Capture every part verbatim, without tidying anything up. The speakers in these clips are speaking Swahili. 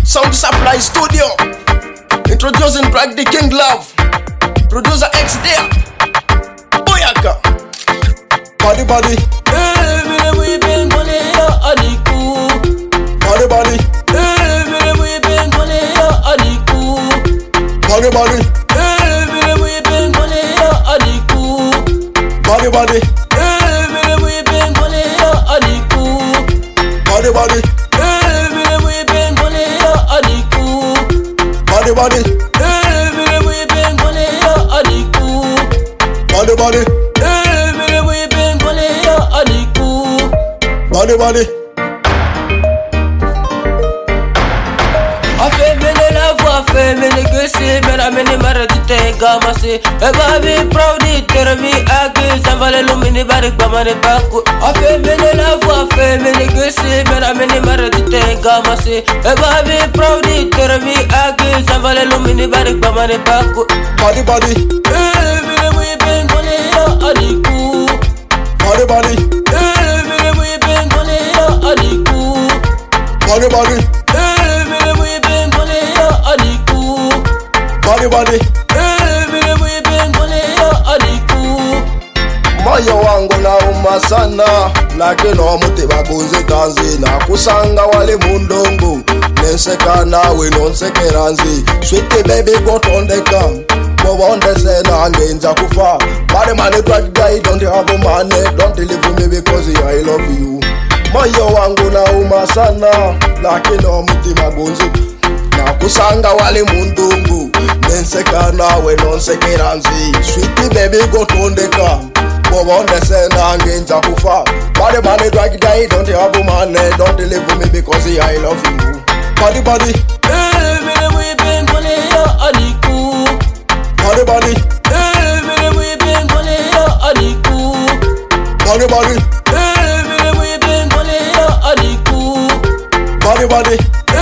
Sound Supply Studio. Introducing Drag the King Love. Producer X there. Boyaka. Body body. Body body. Body body. Body body. Body body. Body body. Body body. Body body. Many good see, but I'm in the matter to take a massy. A baby proud, tell me I guess I'm a little mini barrack by my back. I feel many love, I feel many good see, but I'm in the matter to take a massy. A baby proud, tell me I guess I'm a little mini barrack by my back. Body body. Body body. Body body. Body body. Moyo wangu na uma sana, lakini omuti bagunze kanzi na kusanga wali mundongo nenseka nawe nonsekeranzi. Sweet baby got on the come wonde sena ngenza kufa. Bad man drag guy don't have money, don't leave me because I love you. Moyo wangu na uma sana, lakini omuti bagunze na kusanga wali mundungu nenseka nawe nonsekeranzi. Sweet baby go tondeka wonde sena ngenza kufa. Bad man drag guy don't have money, don't leave me because I love you. Body body. Body body. Body body. Body body.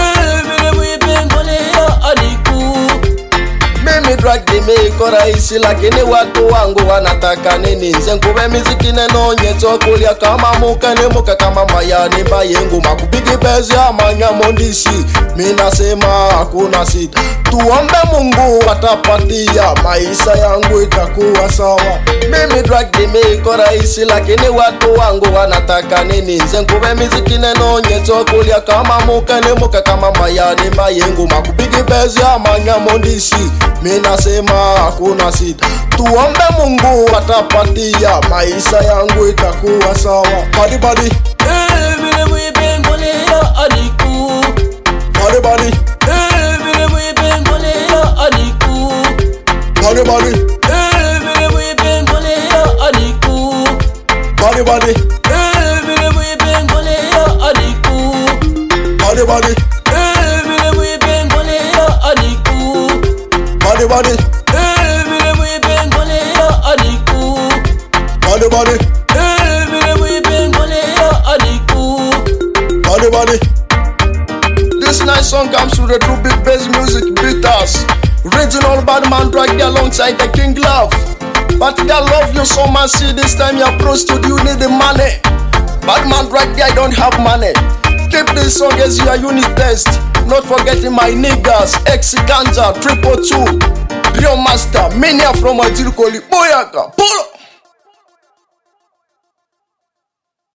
Mimi drag the me kora isi lakini watu wangu wanataka nini? Nzenkube miziki neno nyeto kulia kama muka ni muka kama mayani mayengu makupigi bezi ama nyamondisi. Mina sema hakuna sita, tuombe Mungu atapatia, maisha yangu itakuwa sawa. Mimi drag the me kora isi lakini watu wangu wanataka nini? Nzenkube miziki neno nyeto kulia kama muka ni muka kama mayani mayengu makupigi bezi ama nyamondisi. Mina sema hakuna sita, tuombe Mungu atapatia, maisha yangu itakuwa sawa. Body body. Body body. Body body. Body body. Body body. Body body. Body body. Body body. This nice song comes through the true big bass music beaters. Original bad man drag alongside the King Love. But I love you so much, see this time you're pro studio, you need the money. Bad man drag I don't have money. Keep this song as your unit test. Not forgetting my niggas, X Ganja, Triple Two, Rio Master, Mania from Ajirikoli, Boyaka, pull up.